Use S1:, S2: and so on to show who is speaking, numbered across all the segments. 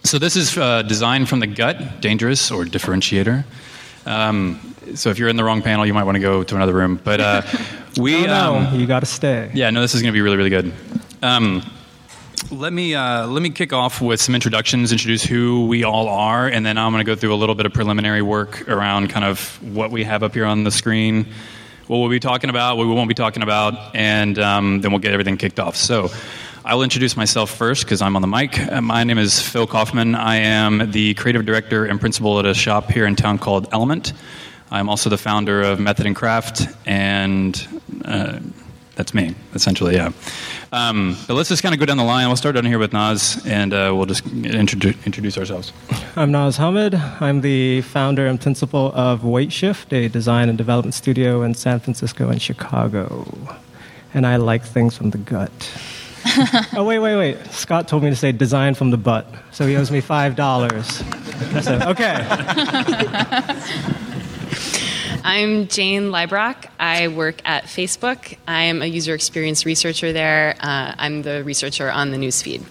S1: So this is Design from the Gut, Dangerous or Differentiator. So if you're in the wrong panel, you might want to go to another room. But
S2: no, you got to stay.
S1: Yeah, no, this is going to be really, really good. Let me kick off with some introductions, introduce who we all are, and then I'm going to go through a little bit of preliminary work around kind of what we have up here on the screen, what we'll be talking about, what we won't be talking about, and then we'll get everything kicked off. So I will introduce myself first because I'm on the mic. My name is Phil Kaufman. I am the creative director and principal at a shop here in town called Element. I'm also the founder of Method and Craft, and that's me, essentially, yeah. But let's just kind of go down the line. We'll start down here with Naz, and we'll just introduce ourselves.
S2: I'm Naz Hamid. I'm the founder and principal of Weight Shift, a design and development studio in San Francisco and Chicago. And I like things from the gut. Oh, wait. Scott told me to say design from the butt, so he owes me $5. So, okay.
S3: I'm Jane Leibrock. I work at Facebook. I'm a user experience researcher there. I'm the researcher on the newsfeed.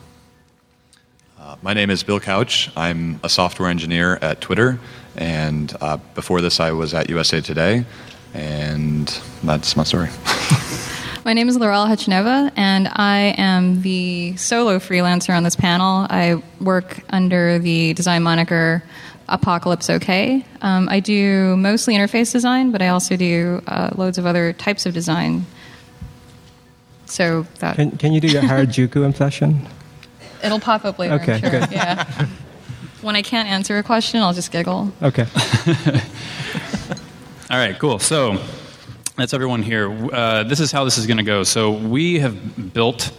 S4: My name is Bill Couch. I'm a software engineer at Twitter, and before this I was at USA Today, and that's my story.
S5: My name is Laurel Hechineva, and I am the solo freelancer on this panel. I work under the design moniker Apocalypse OK. I do mostly interface design, but I also do loads of other types of design. So that
S2: Can you do your Harajuku impression?
S5: It'll pop up later,
S2: okay,
S5: I'm sure.
S2: Good.
S5: Yeah. When I can't answer a question, I'll just giggle.
S2: Okay.
S1: All right, cool. So that's everyone here. This is how this is going to go. So we have built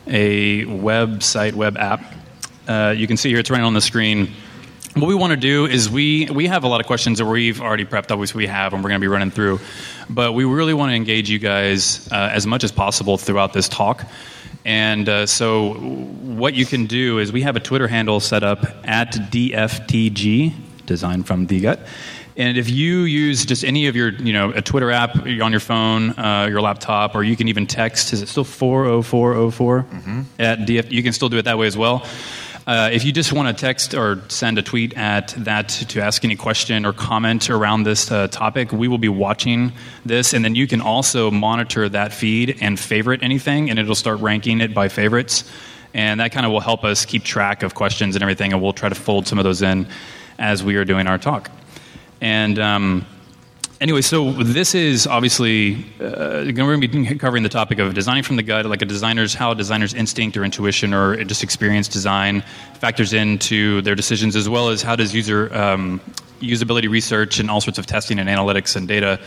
S1: a website, web app. You can see here, it's running on the screen. What we want to do is we have a lot of questions that we've already prepped, obviously we have, and we're going to be running through. But we really want to engage you guys as much as possible throughout this talk. And so what you can do is we have a Twitter handle set up at DFTG, Design from the Gut. And if you use just any of your, a Twitter app on your phone, your laptop, or you can even text, is it still 40404 at DF? You can still do it that way as well. If you just want to text or send a tweet at that to ask any question or comment around this topic, we will be watching this, and then you can also monitor that feed and favorite anything, and it'll start ranking it by favorites. And that kind of will help us keep track of questions and everything, and we'll try to fold some of those in as we are doing our talk. And anyway, so this is obviously we're going to be covering the topic of designing from the gut, like how a designer's instinct or intuition or just experience design factors into their decisions, as well as how does usability research and all sorts of testing and analytics and data,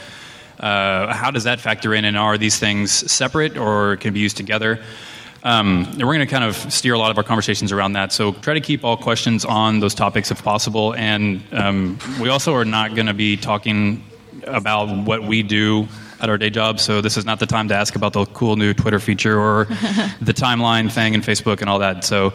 S1: how does that factor in, and are these things separate or can be used together? And we're going to kind of steer a lot of our conversations around that. So try to keep all questions on those topics if possible. And we also are not going to be talking about what we do at our day job. So this is not the time to ask about the cool new Twitter feature or the timeline thing in Facebook and all that. So,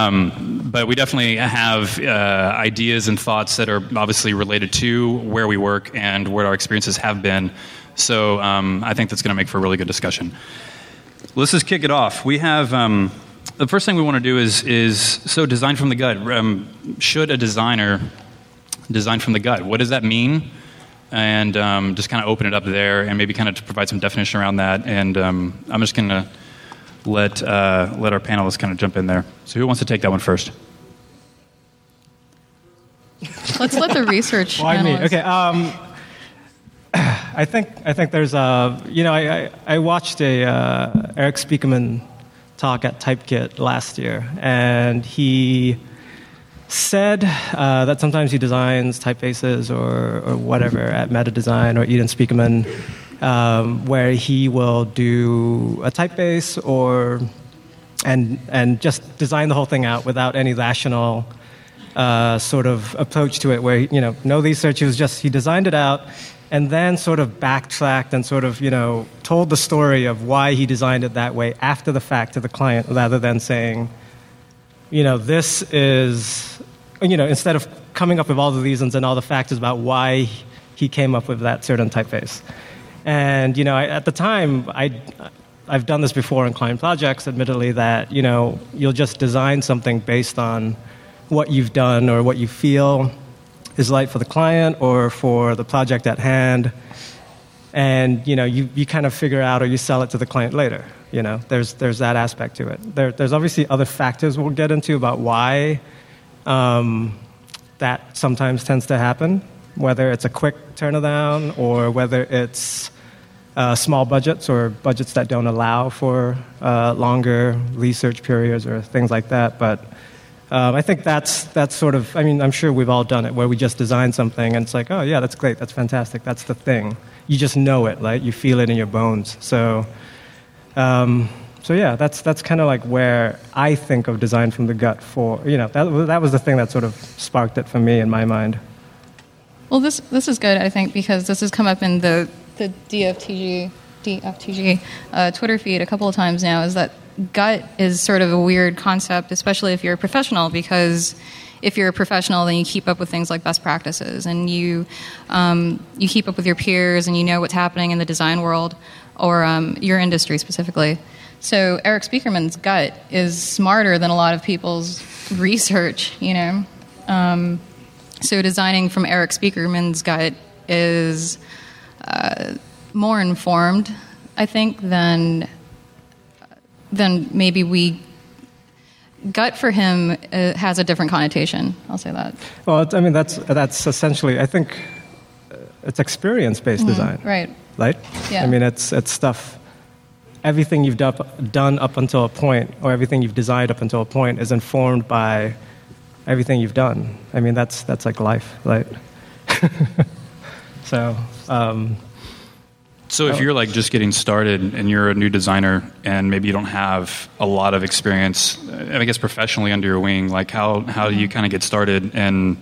S1: but we definitely have ideas and thoughts that are obviously related to where we work and where our experiences have been. So I think that's going to make for a really good discussion. Let's just kick it off. We have the first thing we want to do is so design from the gut. Should a designer design from the gut? What does that mean? And just kind of open it up there, and maybe kind of provide some definition around that. And I'm just going to let our panelists kind of jump in there. So who wants to take that one first?
S5: Let's let the research.
S2: Why me? Okay. I think there's I watched a Eric Spiekerman talk at Typekit last year, and he said that sometimes he designs typefaces or whatever at Meta Design or Eden Spiekerman, where he will do a typeface and just design the whole thing out without any rational sort of approach to it, where no research. He designed it out and then sort of backtracked and sort of told the story of why he designed it that way after the fact to the client, rather than saying, this is, instead of coming up with all the reasons and all the factors about why he came up with that certain typeface. And, at the time, I've done this before in client projects, admittedly, that, you'll just design something based on what you've done or what you feel is right for the client or for the project at hand. And, you kind of figure out or you sell it to the client later. There's that aspect to it. There's obviously other factors we'll get into about why that sometimes tends to happen, whether it's a quick turnaround or whether it's small budgets or budgets that don't allow for longer research periods or things like that. But I think that's sort of, I'm sure we've all done it, where we just design something and it's like, oh, yeah, that's great, that's fantastic, that's the thing. You just know it, right? You feel it in your bones. So yeah, that's kind of like where I think of design from the gut for, that was the thing that sort of sparked it for me in my mind.
S5: Well, this is good, I think, because this has come up in the DFTG Twitter feed a couple of times now, is that gut is sort of a weird concept, especially if you're a professional, because if you're a professional, then you keep up with things like best practices, and you keep up with your peers, and you know what's happening in the design world, or your industry specifically. So Eric Spiekerman's gut is smarter than a lot of people's research, So designing from Eric Spiekerman's gut is more informed, I think, than maybe we. Gut for him has a different connotation. I'll say that.
S2: Well, that's essentially, I think, it's experience-based design.
S5: Right.
S2: Right?
S5: Yeah.
S2: It's stuff. Everything you've done up until a point, or everything you've designed up until a point, is informed by everything you've done. That's like life, right? So.
S1: So if you're like just getting started and you're a new designer and maybe you don't have a lot of experience, I guess professionally under your wing, like how do you kind of get started? And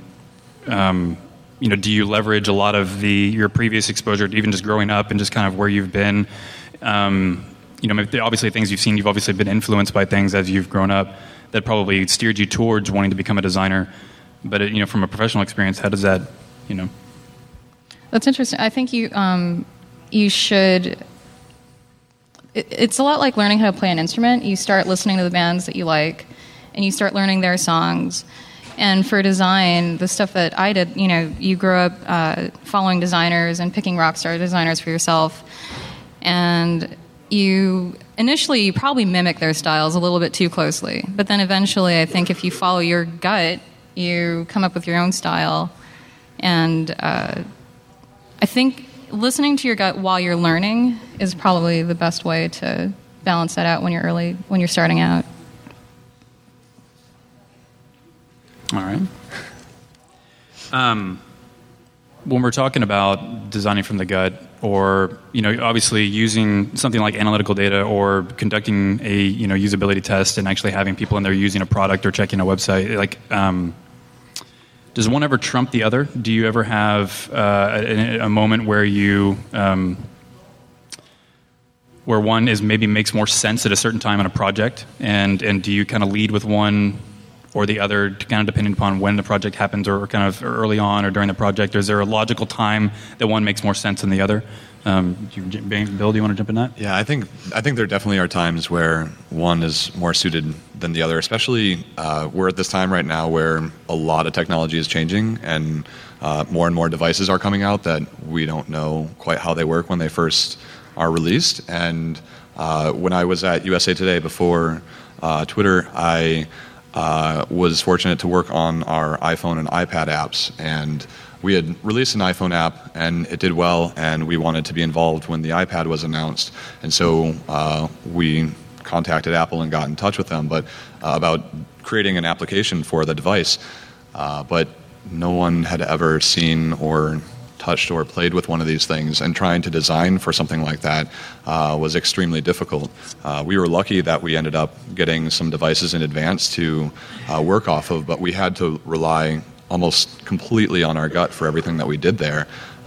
S1: do you leverage a lot of your previous exposure, even just growing up and just kind of where you've been? Obviously things you've seen, you've obviously been influenced by things as you've grown up that probably steered you towards wanting to become a designer. But from a professional experience, how does that,
S5: That's interesting. I think you should. It's a lot like learning how to play an instrument. You start listening to the bands that you like, and you start learning their songs. And for design, the stuff that I did, you grow up following designers and picking rock star designers for yourself. And you probably mimic their styles a little bit too closely. But then eventually, I think if you follow your gut, you come up with your own style. And I think listening to your gut while you're learning is probably the best way to balance that out when you're starting out.
S1: All right. When we're talking about designing from the gut, or obviously using something like analytical data, or conducting a usability test and actually having people in there using a product or checking a website, like. Does one ever trump the other? Do you ever have a moment where where one makes more sense at a certain time in a project, and do you kind of lead with one or the other, kind of depending upon when the project happens, or kind of early on or during the project? Or is there a logical time that one makes more sense than the other? Bill, do you want to jump in that?
S4: Yeah, I think there definitely are times where one is more suited than the other, especially we're at this time right now where a lot of technology is changing, and more devices are coming out that we don't know quite how they work when they first are released. And when I was at USA Today before Twitter, I was fortunate to work on our iPhone and iPad apps, and we had released an iPhone app, and it did well, and we wanted to be involved when the iPad was announced. And so we contacted Apple and got in touch with them about creating an application for the device. But no one had ever seen or touched or played with one of these things, and trying to design for something like that was extremely difficult. We were lucky that we ended up getting some devices in advance to work off of, but we had to rely almost completely on our gut for everything that we did there.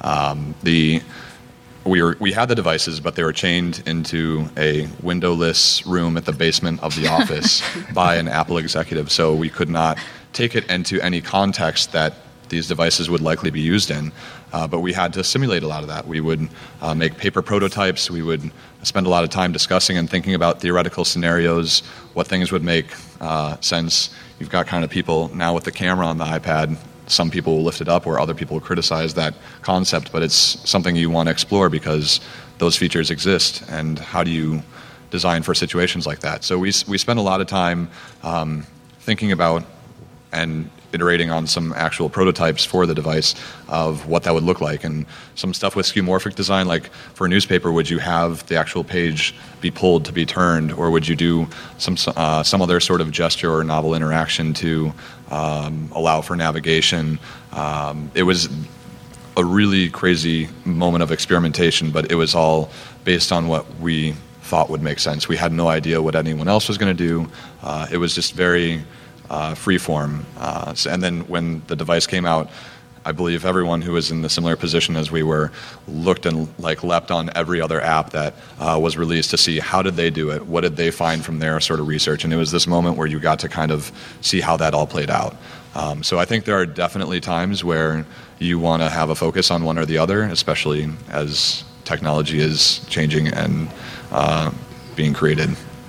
S4: We had the devices, but they were chained into a windowless room at the basement of the office by an Apple executive, so we could not take it into any context that these devices would likely be used in. But we had to simulate a lot of that. We would make paper prototypes. We would spend a lot of time discussing and thinking about theoretical scenarios, what things would make sense. You've got kind of people now with the camera on the iPad. Some people will lift it up, or other people will criticize that concept, but it's something you want to explore because those features exist. And how do you design for situations like that? So we spend a lot of time thinking about and iterating on some actual prototypes for the device of what that would look like. And some stuff with skeuomorphic design, like for a newspaper, would you have the actual page be pulled to be turned, or would you do some other sort of gesture or novel interaction to allow for navigation? It was a really crazy moment of experimentation, but it was all based on what we thought would make sense. We had no idea what anyone else was going to do. It was just very free-form. And then when the device came out, I believe everyone who was in the similar position as we were looked and leapt on every other app that was released to see how did they do it, what did they find from their sort of research. And it was this moment where you got to kind of see how that all played out. So I think there are definitely times where you want to have a focus on one or the other, especially as technology is changing and being created.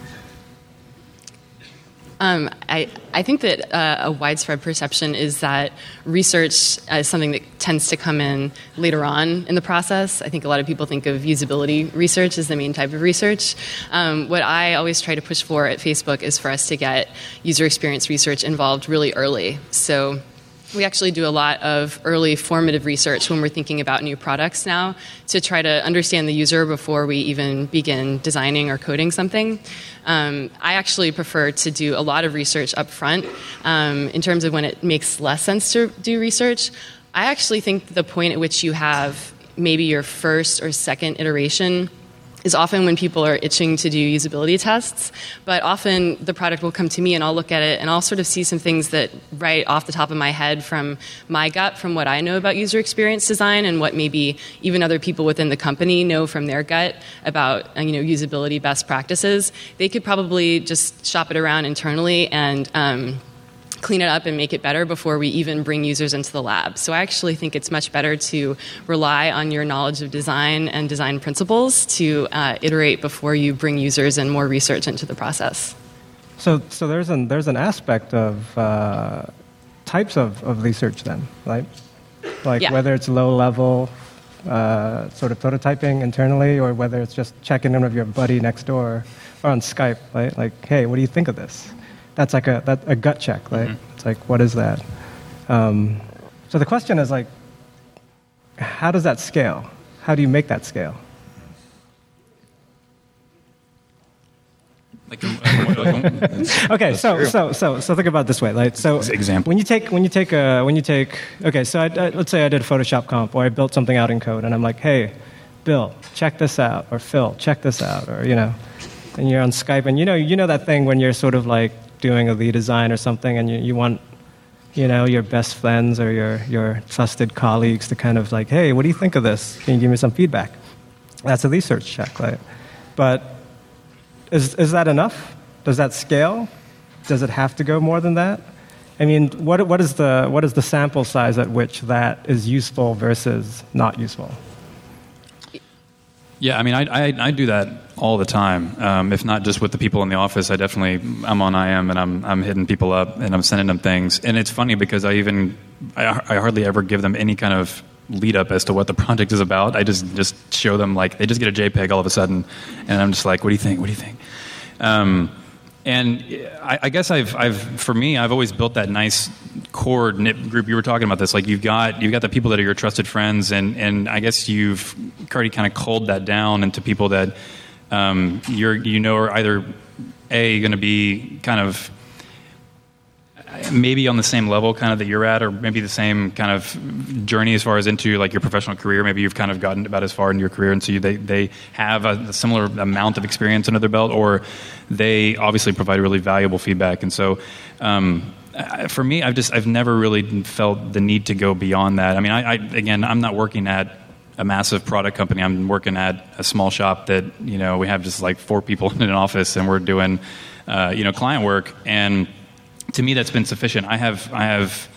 S3: I think that a widespread perception is that research is something that tends to come in later on in the process. I think a lot of people think of usability research as the main type of research. What I always try to push for at Facebook is for us to get user experience research involved really early. So we actually do a lot of early formative research when we're thinking about new products now to try to understand the user before we even begin designing or coding something. I actually prefer to do a lot of research up front. In terms of when it makes less sense to do research, I actually think the point at which you have maybe your first or second iteration is often when people are itching to do usability tests, but often the product will come to me and I'll look at it and I'll sort of see some things that right off the top of my head from my gut, from what I know about user experience design and what maybe even other people within the company know from their gut about usability best practices. They could probably just shop it around internally and clean it up and make it better before we even bring users into the lab. So I actually think it's much better to rely on your knowledge of design and design principles to iterate before you bring users and more research into the process.
S2: So there's an aspect of types of research then, right? Like
S3: yeah.
S2: Whether it's low level sort of prototyping internally, or whether it's just checking in with your buddy next door or on Skype, right? Like, hey, what do you think of this? That's like a gut check, right? Mm-hmm. It's like, what is that? So the question is like, how does that scale? How do you make that scale? Okay, so think about it this way, right? So
S1: example.
S2: When you take okay, so let's say I did a Photoshop comp, or I built something out in code, and I'm like, hey, Bill, check this out, or Phil, check this out, or and you're on Skype, and you know that thing when you're sort of like doing a lead design or something, and you want your best friends or your trusted colleagues to kind of like, hey, what do you think of this? Can you give me some feedback? That's a research check, right? But is that enough? Does that scale? Does it have to go more than that? I mean, what is the sample size at which that is useful versus not useful?
S1: Yeah, I mean, I do that all the time. If not just with the people in the office, I'm on IM and I'm hitting people up and I'm sending them things. And it's funny because I hardly ever give them any kind of lead up as to what the project is about. I just show them, like, they just get a JPEG all of a sudden, and I'm just like, what do you think? What do you think? And I guess I've always built that nice core knit group. You were talking about this, like you've got the people that are your trusted friends, and I guess you've already kind of culled that down into people that are either going to be kind of maybe on the same level kind of that you're at, or maybe the same kind of journey as far as into like your professional career. Maybe you've kind of gotten about as far in your career, and so they have a similar amount of experience under their belt, or they obviously provide really valuable feedback. And so for me, I've never really felt the need to go beyond that. I mean, I'm not working at a massive product company. I'm working at a small shop that we have just like 4 people in an office, and we're doing client work. And to me, that's been sufficient. I have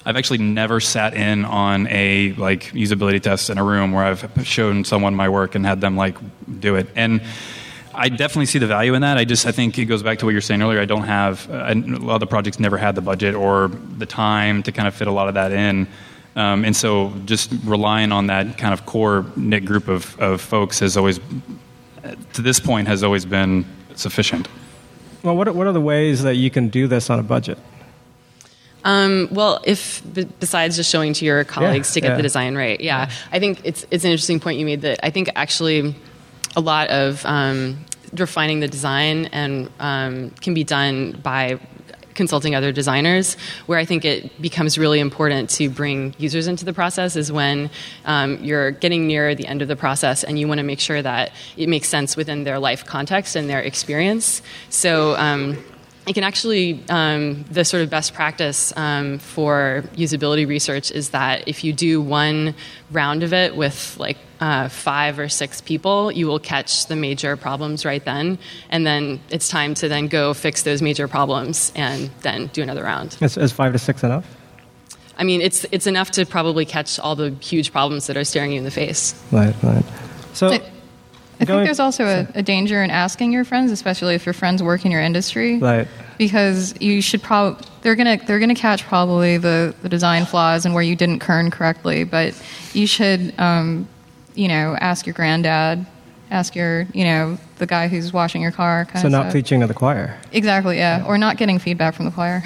S1: I've actually never sat in on a like usability test in a room where I've shown someone my work and had them like do it. And I definitely see the value in that. I think it goes back to what you were saying earlier. I don't have a lot of the projects never had the budget or the time to kind of fit a lot of that in. And so just relying on that kind of core knit group of folks has always, to this point, has always been sufficient.
S2: Well, what are the ways that you can do this on a budget?
S3: Well, if besides just showing to your colleagues to get the design right, I think it's an interesting point you made that I think actually a lot of refining the design and can be done by consulting other designers. Where I think it becomes really important to bring users into the process is when you're getting near the end of the process and you want to make sure that it makes sense within their life context and their experience. So it can actually, the sort of best practice for usability research is that if you do one round of it with like 5 or 6 people, you will catch the major problems right then, and then it's time to then go fix those major problems and then do another round.
S2: Is 5 to 6 enough?
S3: I mean, it's enough to probably catch all the huge problems that are staring you in the face.
S2: Right. So
S5: I think there's also a danger in asking your friends, especially if your friends work in your industry.
S2: Right.
S5: Because you should they're gonna catch probably the design flaws and where you didn't kern correctly, but you should ask your granddad, ask your the guy who's washing your car kind of
S2: not
S5: stuff.
S2: preaching to the choir.
S5: Exactly, yeah. Or not getting feedback from the choir.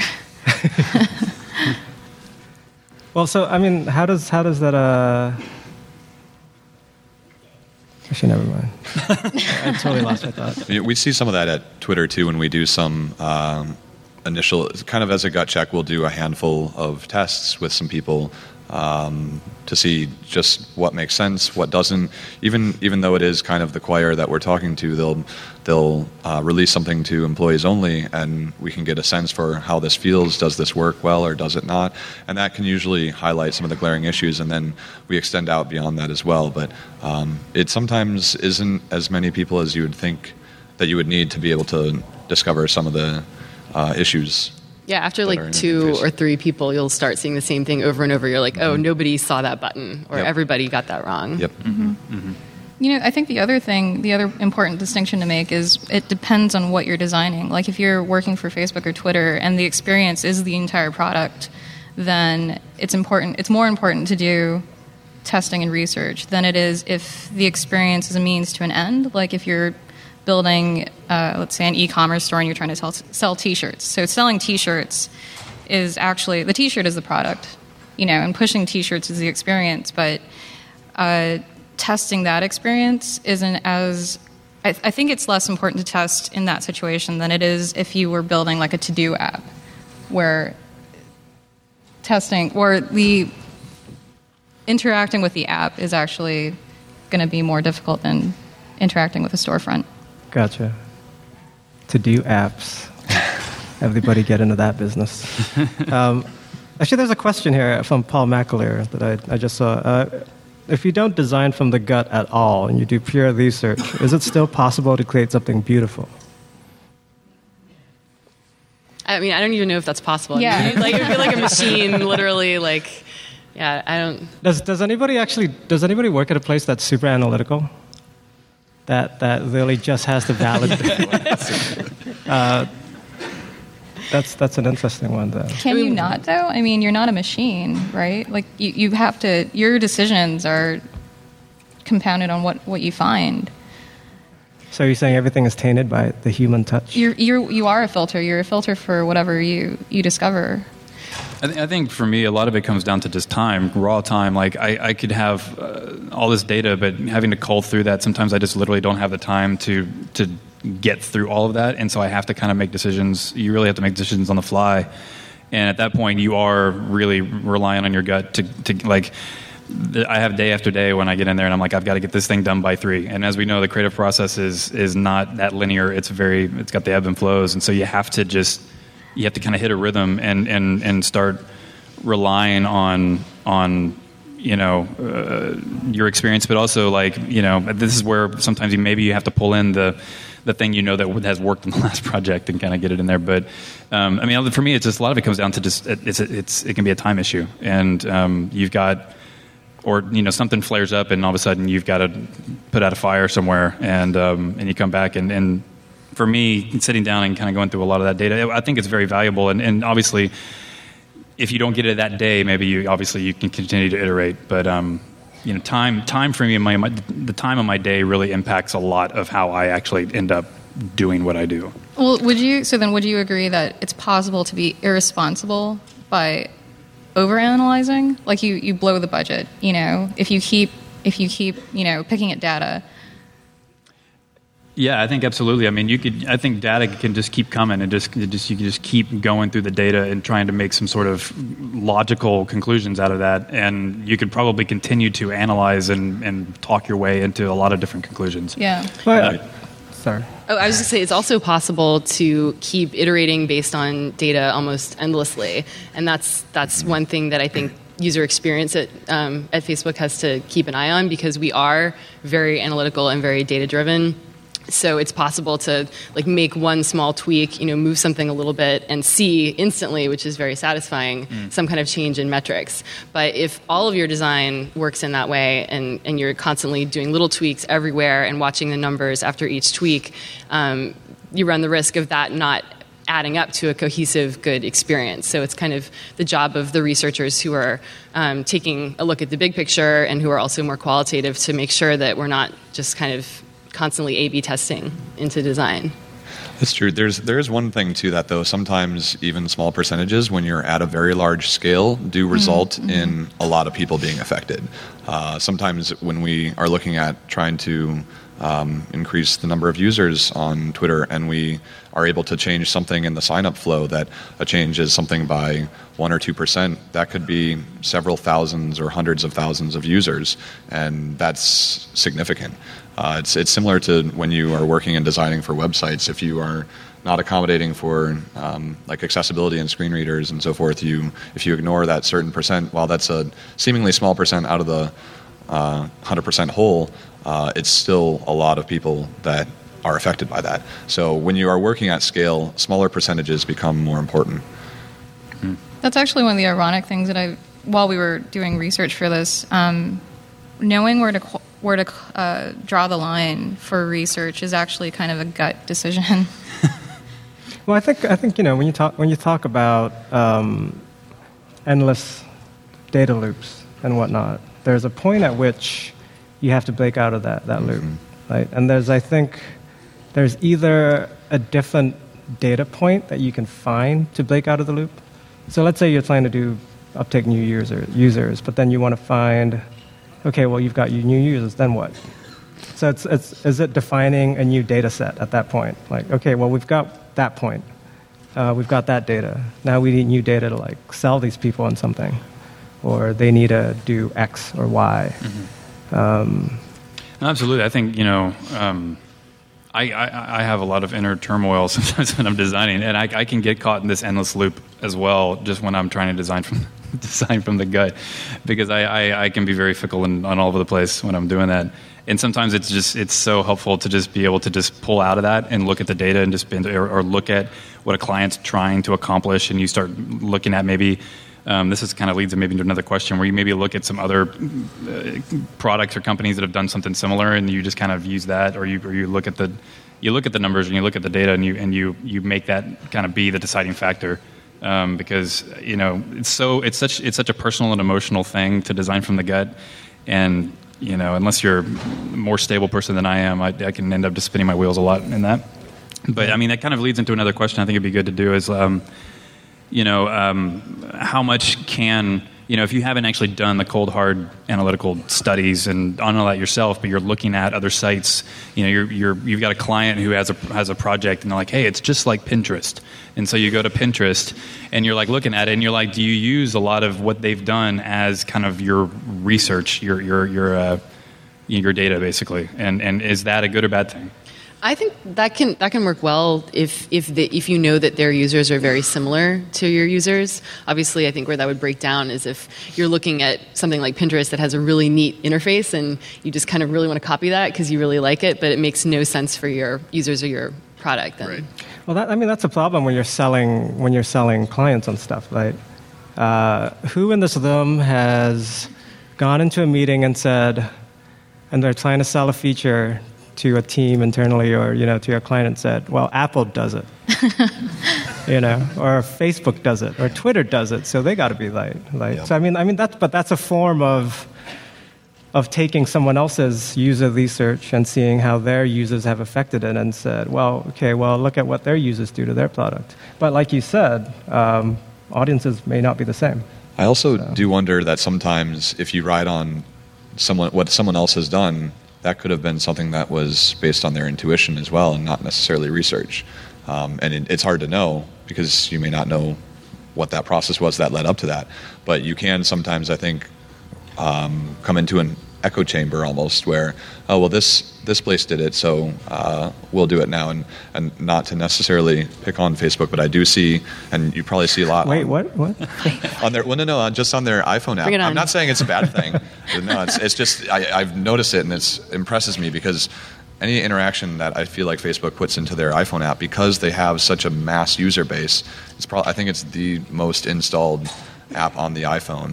S2: Well, so I mean, how does that Actually, never mind. I totally lost my thought.
S4: We see some of that at Twitter, too, when we do some initial, kind of as a gut check, we'll do a handful of tests with some people to see just what makes sense, what doesn't. Even though it is kind of the choir that we're talking to, they'll release something to employees only, and we can get a sense for how this feels. Does this work well or does it not? And that can usually highlight some of the glaring issues, and then we extend out beyond that as well. But it sometimes isn't as many people as you would think that you would need to be able to discover some of the issues.
S3: Yeah, after like 2 or 3 people, you'll start seeing the same thing over and over. You're like, oh, nobody saw that button, or everybody got that wrong.
S4: Yep.
S5: Mm-hmm. Mm-hmm. I think the other important distinction to make is it depends on what you're designing. Like if you're working for Facebook or Twitter and the experience is the entire product, then it's more important to do testing and research than it is if the experience is a means to an end. Like if you're building, let's say, an e-commerce store and you're trying to sell T-shirts. So selling T-shirts is actually, the T-shirt is the product, and pushing T-shirts is the experience. But testing that experience isn't as, I think it's less important to test in that situation than it is if you were building like a to-do app where testing, or the interacting with the app is actually going to be more difficult than interacting with a storefront.
S2: Gotcha. To-do apps. Everybody get into that business. Actually, there's a question here from Paul McAleer that I just saw. If you don't design from the gut at all and you do pure research, is it still possible to create something beautiful?
S3: I mean, I don't even know if that's possible.
S5: Yeah.
S3: I mean, like, it would be like a machine, literally, like, yeah, I don't...
S2: Does anybody work at a place that's super analytical? That really just has to validate. That's an interesting one, though.
S5: Can you not, though? I mean, you're not a machine, right? Like, you have to, your decisions are compounded on what you find.
S2: So you're saying everything is tainted by the human touch?
S5: You are a filter. You're a filter for whatever you discover.
S1: I think for me, a lot of it comes down to just time, raw time. Like I could have all this data, but having to cull through that, sometimes I just literally don't have the time to get through all of that, and so I have to kind of make decisions. You really have to make decisions on the fly, and at that point, you are really relying on your gut to like. I have day after day when I get in there, and I'm like, I've got to get this thing done by 3. And as we know, the creative process is not that linear. It's got the ebb and flows, and so you have to kind of hit a rhythm and start relying on your experience, but also this is where sometimes maybe you have to pull in the the thing that has worked in the last project and kind of get it in there. But I mean, for me, it's just a lot of it comes down to just it can be a time issue, and you've got. Or something flares up and all of a sudden you've got to put out a fire somewhere and you come back and for me sitting down and kind of going through a lot of that data, I think it's very valuable and obviously if you don't get it that day, maybe you can continue to iterate, but time for me the time of my day really impacts a lot of how I actually end up doing what I do.
S5: Well, would you agree that it's possible to be irresponsible by overanalyzing? Like you blow the budget, if you keep picking at data.
S1: Yeah, I think absolutely. I mean, I think data can just keep coming and you can just keep going through the data and trying to make some sort of logical conclusions out of that, and you could probably continue to analyze and talk your way into a lot of different conclusions.
S5: Yeah.
S2: Sorry.
S3: Oh, I was going to say it's also possible to keep iterating based on data almost endlessly, and that's one thing that I think user experience at Facebook has to keep an eye on, because we are very analytical and very data driven. So it's possible to make one small tweak, move something a little bit and see instantly, which is very satisfying, some kind of change in metrics. But if all of your design works in that way and you're constantly doing little tweaks everywhere and watching the numbers after each tweak, you run the risk of that not adding up to a cohesive, good experience. So it's kind of the job of the researchers who are taking a look at the big picture and who are also more qualitative to make sure that we're not just kind of constantly A/B testing into design.
S4: That's true. There's one thing to that, though. Sometimes even small percentages, when you're at a very large scale, do result in a lot of people being affected. Sometimes when we are looking at trying to increase the number of users on Twitter and we are able to change something in the sign-up flow, that a change is something by 1 or 2%, that could be several thousands or hundreds of thousands of users, and that's significant. It's similar to when you are working and designing for websites. If you are not accommodating for accessibility and screen readers and so forth, if you ignore that certain percent, while that's a seemingly small percent out of the 100% whole, it's still a lot of people that are affected by that. So when you are working at scale, smaller percentages become more important.
S5: That's actually one of the ironic things that while we were doing research for this, knowing where to draw the line for research is actually kind of a gut decision.
S2: Well, I think when you talk about endless data loops and whatnot, there's a point at which you have to break out of that loop, right? And I think there's either a different data point that you can find to break out of the loop. So let's say you're trying to uptake new users, but then you want to find, okay, well, you've got new users, then what? So is it defining a new data set at that point? Like, okay, well, we've got that point. We've got that data. Now we need new data to sell these people on something, or they need to do X or Y.
S1: Absolutely. I think, I have a lot of inner turmoil sometimes when I'm designing, and I can get caught in this endless loop as well, just when I'm trying to design from the gut, because I can be very fickle and all over the place when I'm doing that. And sometimes it's so helpful to just be able to just pull out of that and look at the data and or look at what a client's trying to accomplish, and you start looking at maybe. This kind of leads maybe into another question where you maybe look at some other products or companies that have done something similar, and you just kind of use that, or you look at the numbers and you look at the data, and you make that kind of be the deciding factor, because it's such a personal and emotional thing to design from the gut, and unless you're a more stable person than I am, I can end up just spinning my wheels a lot in that. But I mean, that kind of leads into another question I think it'd be good to do is. How much can, if you haven't actually done the cold, hard analytical studies and on all that yourself, but you're looking at other sites, you've got a client who has a project and they're like, hey, it's just like Pinterest. And so you go to Pinterest and you're looking at it and you're like, do you use a lot of what they've done as kind of your research, your data basically? And is that a good or bad thing?
S3: I think that can work well if you know that their users are very similar to your users. Obviously, I think where that would break down is if you're looking at something like Pinterest that has a really neat interface and you just kind of really want to copy that because you really like it, but it makes no sense for your users or your product. Then.
S4: Right.
S2: Well, that's a problem when you're selling clients on stuff, right? Who in this room has gone into a meeting and said, and they're trying to sell a feature to a team internally or to your client and said, well, Apple does it, or Facebook does it, or Twitter does it, so they got to be light.
S4: Yeah.
S2: So that's a form of taking someone else's user research and seeing how their users have affected it and said, well, look at what their users do to their product. But like you said, audiences may not be the same.
S4: I also do wonder that sometimes if you ride on what someone else has done, that could have been something that was based on their intuition as well and not necessarily research. And it's hard to know because you may not know what that process was that led up to that. But you can sometimes, I think, come into an echo chamber almost where, oh, well, this place did it, so we'll do it now. And not to necessarily pick on Facebook, but I do see, and you probably see a lot.
S2: Wait, what?
S4: On their, just on their iPhone app.
S3: Bring it on.
S4: I'm not saying it's a bad thing. No, it's just, I've noticed it and it impresses me because any interaction that I feel like Facebook puts into their iPhone app, because they have such a mass user base, I think it's the most installed app on the iPhone.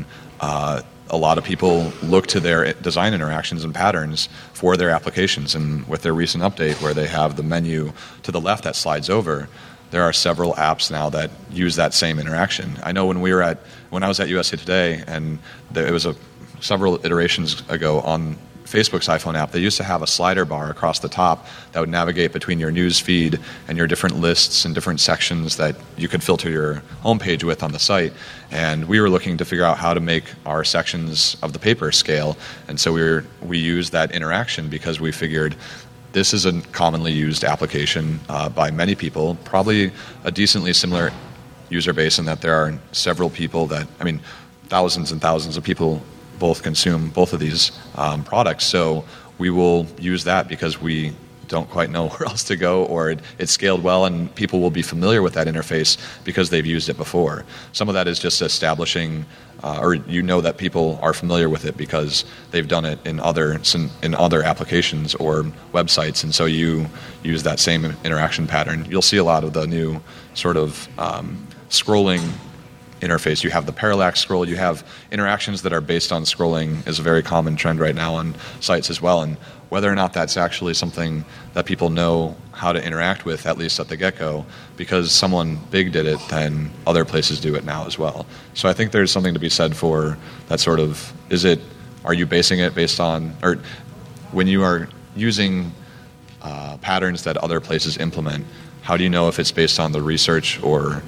S4: A lot of people look to their design interactions and patterns for their applications. And with their recent update where they have the menu to the left that slides over, there are several apps now that use that same interaction. I know when I was at USA Today, and it was several iterations ago on Facebook's iPhone app, they used to have a slider bar across the top that would navigate between your news feed and your different lists and different sections that you could filter your homepage with on the site. And we were looking to figure out how to make our sections of the paper scale. And so we used that interaction because we figured this is a commonly used application by many people, probably a decently similar user base in that there are several people thousands and thousands of people both consume both of these products. So we will use that because we don't quite know where else to go, or it's scaled well and people will be familiar with that interface because they've used it before. Some of that is just establishing, or that people are familiar with it because they've done it in other applications or websites, and so you use that same interaction pattern. You'll see a lot of the new sort of scrolling interface. You have the parallax scroll. You have interactions that are based on scrolling is a very common trend right now on sites as well. And whether or not that's actually something that people know how to interact with, at least at the get-go, because someone big did it, then other places do it now as well. So I think there's something to be said for that sort of, are you basing it based on, or when you are using patterns that other places implement, how do you know if it's based on the research or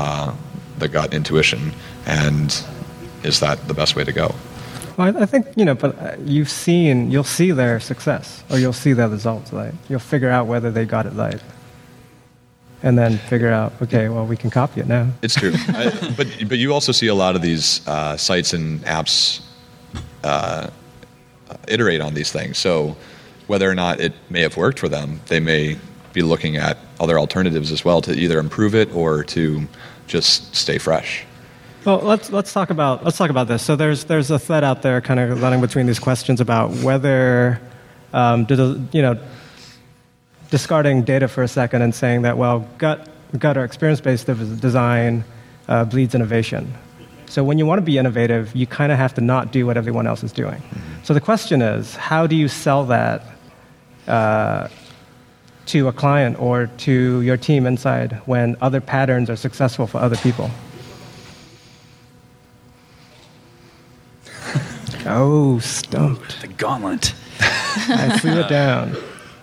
S4: the gut intuition, and is that the best way to go?
S2: Well, I think, but you'll see their success, or you'll see their results, right? You'll figure out whether they got it right. And then figure out, okay, well, we can copy it now.
S4: It's true. But you also see a lot of these sites and apps iterate on these things. So whether or not it may have worked for them, they may be looking at other alternatives as well to either improve it or to just stay fresh.
S2: Well, let's talk about this. So there's a thread out there, kind of running between these questions about whether, discarding data for a second and saying that, well, gut or experience-based design bleeds innovation. So when you want to be innovative, you kind of have to not do what everyone else is doing. So the question is, how do you sell that to a client or to your team inside when other patterns are successful for other people? Oh, stumped.
S1: The gauntlet.
S2: I threw it down.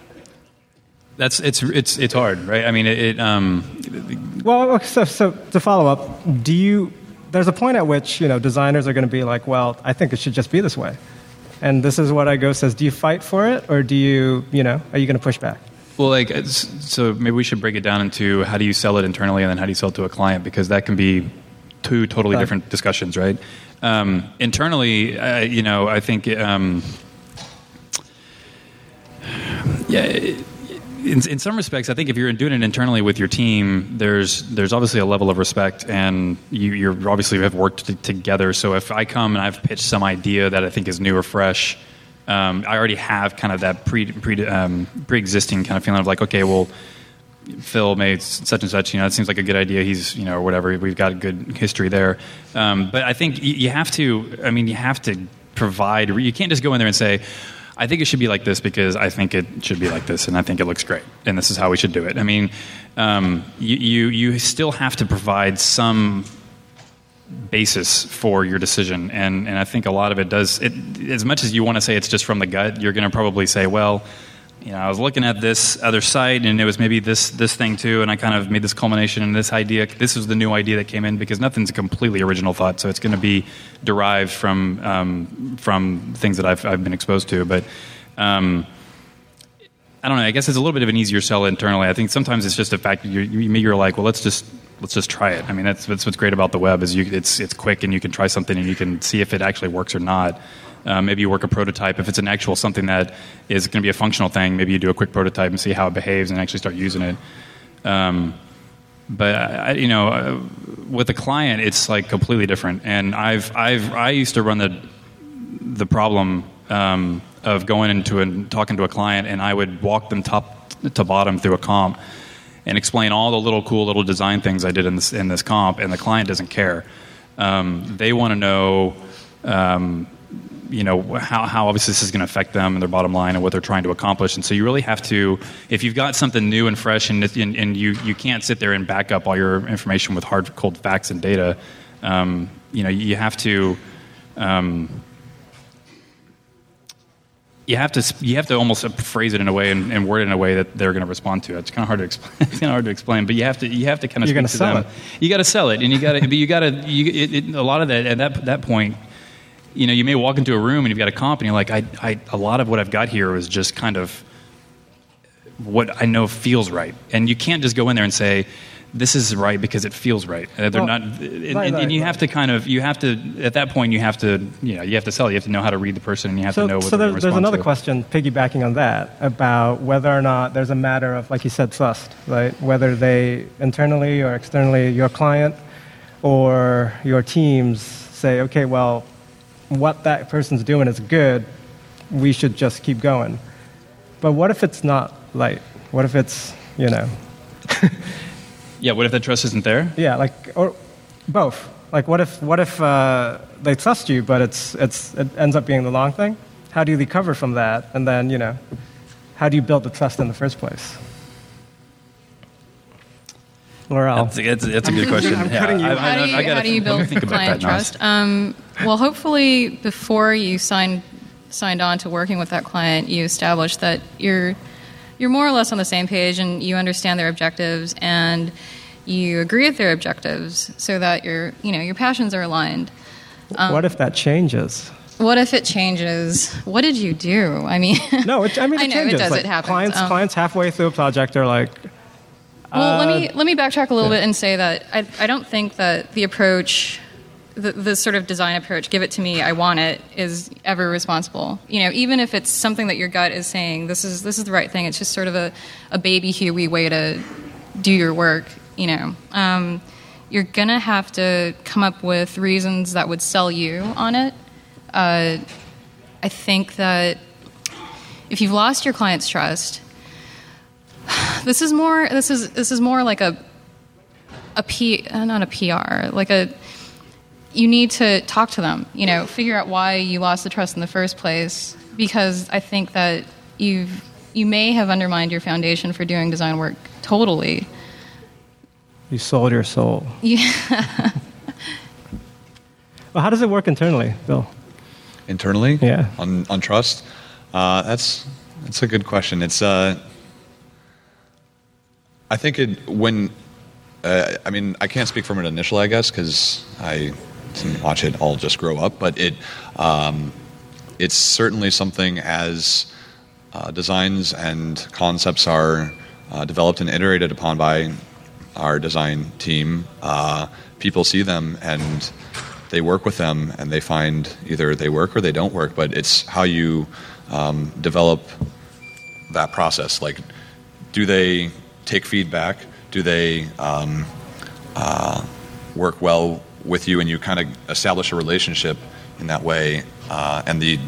S1: It's hard, right? I mean,
S2: Well, so to follow up, there's a point at which designers are going to be like, well, I think it should just be this way, and this is what iGo says. Do you fight for it, or do you are you going to push back?
S1: Well, so maybe we should break it down into how do you sell it internally and then how do you sell it to a client, because that can be two totally different discussions, right? Internally, I think, in some respects, I think if you're doing it internally with your team, there's obviously a level of respect, and you're obviously have worked together. So if I come and I've pitched some idea that I think is new or fresh, I already have kind of that pre-existing kind of feeling of like, okay, well, Phil made such and such. It seems like a good idea. He's or whatever. We've got a good history there. But I think you have to. I mean, you have to provide. You can't just go in there and say, I think it should be like this because I think it should be like this, and I think it looks great, and this is how we should do it. I mean, you still have to provide some basis for your decision, and I think a lot of it does. As much as you want to say it's just from the gut, you're going to probably say, well, I was looking at this other site, and it was maybe this thing too, and I kind of made this culmination in this idea. This was the new idea that came in because nothing's a completely original thought, so it's going to be derived from things that I've been exposed to. But I don't know. I guess it's a little bit of an easier sell internally. I think sometimes it's just a fact you're like, well, let's just try it. I mean, that's what's great about the web is it's quick, and you can try something and you can see if it actually works or not. Maybe you work a prototype. If it's an actual something that is going to be a functional thing, maybe you do a quick prototype and see how it behaves and actually start using it. But with a client, it's like completely different. And I used to run the problem of going into and talking to a client, and I would walk them top to bottom through a comp and explain all the cool little design things I did in this comp, and the client doesn't care. They want to know. How obviously this is going to affect them and their bottom line and what they're trying to accomplish. And so you really have to, if you've got something new and fresh and you can't sit there and back up all your information with hard, cold facts and data, you have to almost phrase it in a way and word it in a way that they're going to respond to. It's kind of hard to explain. It's kind of hard to explain, but you have to kind of speak to them. You got to sell it, and a lot of that at that point. You may walk into a room and you've got a comp and you're like, a lot of what I've got here is just kind of what I know feels right. And you can't just go in there and say, this is right because it feels right. They're not, and you have to at that point you have to sell it. You have to know how to read the person, and you have to know what they're going to respond to.
S2: So there's another question piggybacking on that about whether or not there's a matter of, like you said, trust, right? Whether they internally or externally, your client or your teams say, okay, well, what that person's doing is good, we should just keep going. But what if it's not light? What if it's,
S1: Yeah, what if that trust isn't there?
S2: Yeah, or both. Like, what if they trust you, but it ends up being the long thing? How do you recover from that? And then, how do you build the trust in the first place? Laurel.
S1: That's a good question.
S2: I'm cutting you.
S5: How do you build client trust? Well, hopefully, before you signed on to working with that client, you established that you're more or less on the same page, and you understand their objectives, and you agree with their objectives, so that your passions are aligned.
S2: What if that changes?
S5: What if it changes? What did you do? I mean,
S2: no, it changes.
S5: It does. It happens.
S2: Clients halfway through a project are like.
S5: Well, let me backtrack a little bit and say that I don't think that the approach, the sort of design approach, give it to me, I want it, is ever responsible. Even if it's something that your gut is saying this is the right thing, it's just sort of a baby Huey way to do your work. You're gonna have to come up with reasons that would sell you on it. I think that if you've lost your client's trust. This is more like not a PR, you need to talk to them, figure out why you lost the trust in the first place, because I think that you may have undermined your foundation for doing design work totally.
S2: You sold your soul.
S5: Yeah.
S2: Well, how does it work internally, Bill?
S4: Internally?
S2: Yeah.
S4: On trust? That's a good question. It's I think I can't speak from an initial, I guess, because I didn't watch it all just grow up, but it's certainly something as designs and concepts are developed and iterated upon by our design team, people see them and they work with them and they find either they work or they don't work, but it's how you develop that process. Like, do they take feedback? Do they work well with you, and you kind of establish a relationship in that way, and the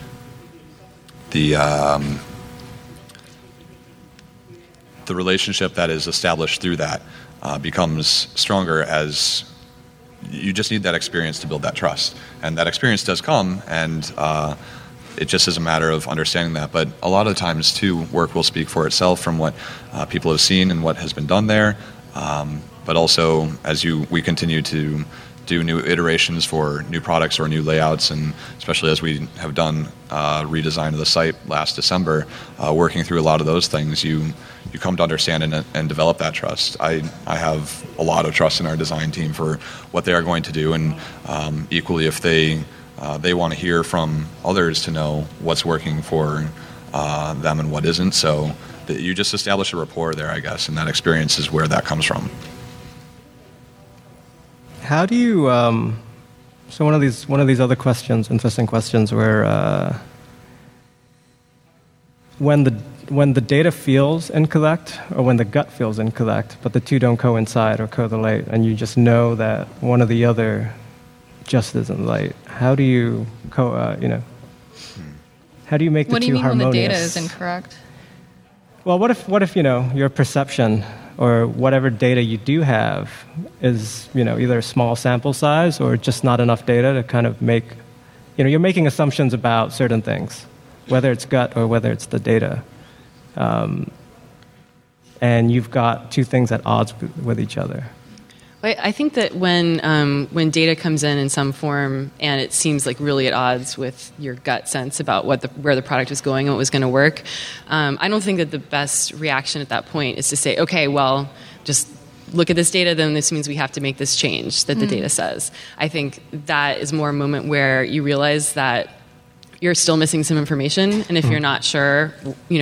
S4: relationship that is established through that becomes stronger as you just need that experience to build that trust. And that experience does come, and it just is a matter of understanding that. But a lot of times, too, work will speak for itself from what people have seen and what has been done there. But also, as we continue to do new iterations for new products or new layouts, and especially as we have done redesign of the site last December, working through a lot of those things, you come to understand and develop that trust. I have a lot of trust in our design team for what they are going to do, and equally if they want to hear from others to know what's working for them and what isn't. So you just establish a rapport there, I guess, and that experience is where that comes from.
S2: How do you? So one of these other questions, interesting questions, where when the data feels incorrect or when the gut feels incorrect, but the two don't coincide or correlate, and you just know that one or the other just isn't right. How do you how do you make the two harmonious?
S5: What do you mean when the data is incorrect?
S2: Well, what if your perception or whatever data you do have is either a small sample size or just not enough data to kind of make you're making assumptions about certain things, whether it's gut or whether it's the data, and you've got two things at odds with each other.
S3: I think that when data comes in some form and it seems like really at odds with your gut sense about where the product is going and what was going to work, I don't think that the best reaction at that point is to say, okay, well, just look at this data, then this means we have to make this change that the data says. I think that is more a moment where you realize that you're still missing some information, and if you're not sure,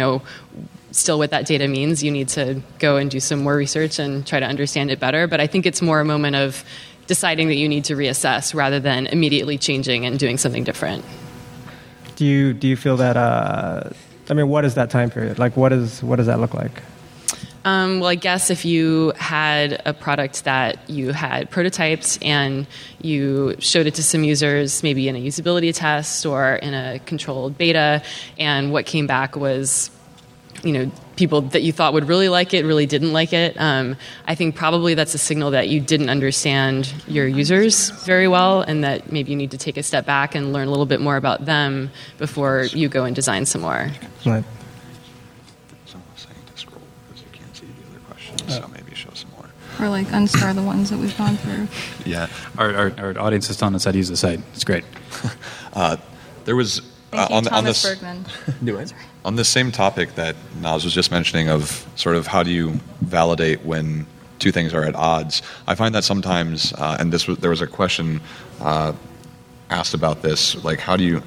S3: still what that data means, you need to go and do some more research and try to understand it better. But I think it's more a moment of deciding that you need to reassess rather than immediately changing and doing something different.
S2: Do you feel that? What is that time period? Like, what does that look like?
S3: Well, I guess if you had a product that you had prototyped and you showed it to some users, maybe in a usability test or in a controlled beta, and what came back was people that you thought would really like it really didn't like it. I think probably that's a signal that you didn't understand your users very well, and that maybe you need to take a step back and learn a little bit more about them before you go and design some more.
S2: Right.
S4: Someone's saying to scroll because you can't see the other questions, so maybe show some more.
S5: Or unstar the ones that we've gone through.
S4: Yeah.
S1: Our audience is telling us how to use the site. It's great.
S4: There was
S5: Thank you,
S4: on
S5: Thomas
S4: this.
S5: Bergman.
S4: Do it. On this same topic that Naz was just mentioning of sort of how do you validate when two things are at odds, I find that sometimes, and there was a question asked about this, like how do you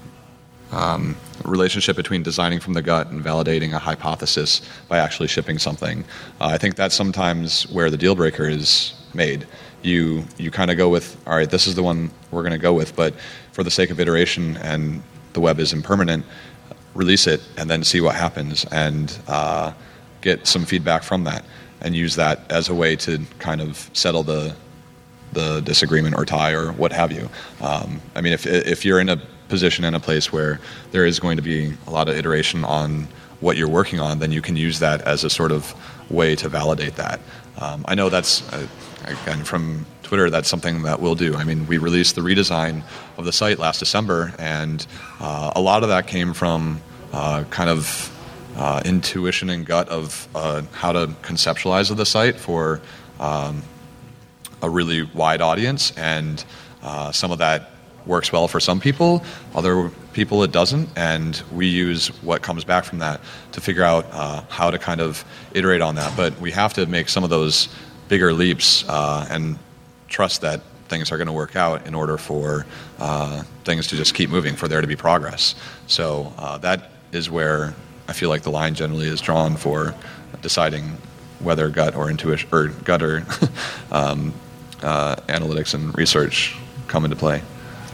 S4: relationship between designing from the gut and validating a hypothesis by actually shipping something. I think that's sometimes where the deal breaker is made. You kind of go with, all right, this is the one we're going to go with, but for the sake of iteration and the web is impermanent, release it and then see what happens and get some feedback from that and use that as a way to kind of settle the disagreement or tie or what have you. If you're in a position in a place where there is going to be a lot of iteration on what you're working on, then you can use that as a sort of way to validate that. I know that's, again, from Twitter, that's something that we'll do. We released the redesign of the site last December, and a lot of that came from kind of intuition and gut of how to conceptualize the site for a really wide audience, and some of that works well for some people, other people it doesn't, and we use what comes back from that to figure out how to kind of iterate on that. But we have to make some of those bigger leaps and trust that things are going to work out in order for things to just keep moving, for there to be progress. So that is where I feel like the line generally is drawn for deciding whether gut or intuition or gut or analytics and research come into play.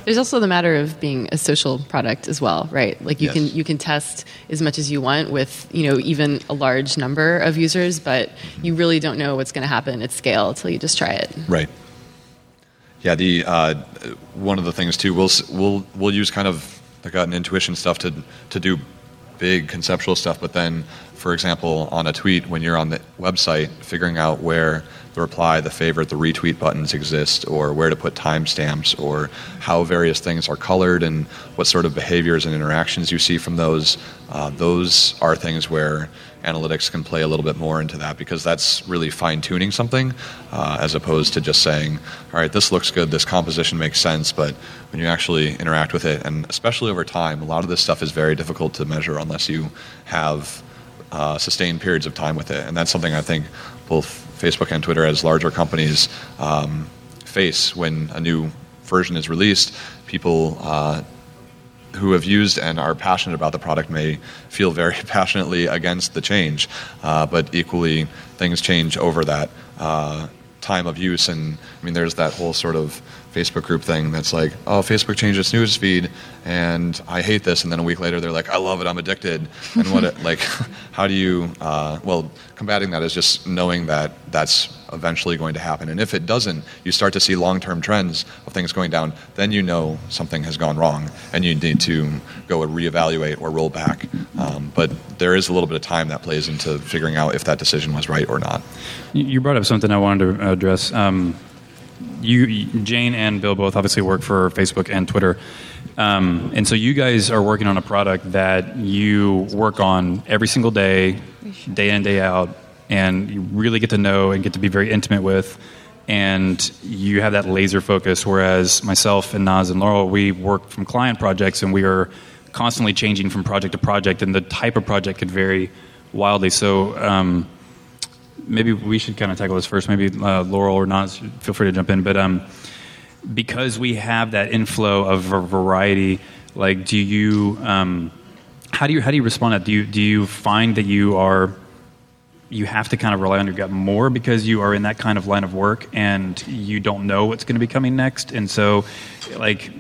S3: There's also the matter of being a social product as well, right? Like you can test as much as you want with even a large number of users, but you really don't know what's going to happen at scale until you just try it.
S4: Right. Yeah. The one of the things too, we'll use kind of the gut and intuition stuff to do big conceptual stuff, but then, for example, on a tweet, when you're on the website, figuring out where the reply, the favorite, the retweet buttons exist, or where to put timestamps, or how various things are colored, and what sort of behaviors and interactions you see from those are things where analytics can play a little bit more into that, because that's really fine-tuning something as opposed to just saying, all right, this looks good, this composition makes sense, but when you actually interact with it, and especially over time, a lot of this stuff is very difficult to measure unless you have sustained periods of time with it. And that's something I think both Facebook and Twitter, as larger companies, face when a new version is released. People who have used and are passionate about the product may feel very passionately against the change, but equally things change over that time of use. And I mean, there's that whole sort of Facebook group thing that's like, oh, Facebook changed its news feed and I hate this, and then a week later they're like, I love it, I'm addicted. And like, how do you combating that is just knowing that that's eventually going to happen, and if it doesn't, you start to see long-term trends of things going down, then you know something has gone wrong and you need to go and reevaluate or roll back. But there is a little bit of time that plays into figuring out if that decision was right or not.
S1: You brought up something I wanted to address. Jane and Bill both obviously work for Facebook and Twitter. And so you guys are working on a product that you work on every single day, day in, day out, and you really get to know and get to be very intimate with, and you have that laser focus, whereas myself and Naz and Laurel, we work from client projects, and we are constantly changing from project to project, and the type of project could vary wildly. So maybe we should kind of tackle this first. Maybe Laurel or Naz, feel free to jump in. But because we have that inflow of variety, like, do you how do you respond to that? Do you find that you have to kind of rely on your gut more because you are in that kind of line of work and you don't know what's going to be coming next, and so like,